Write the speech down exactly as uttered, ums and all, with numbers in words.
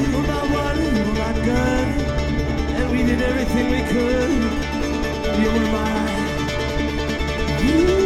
You're not one, you're not good, and we did everything we could. You were mine. You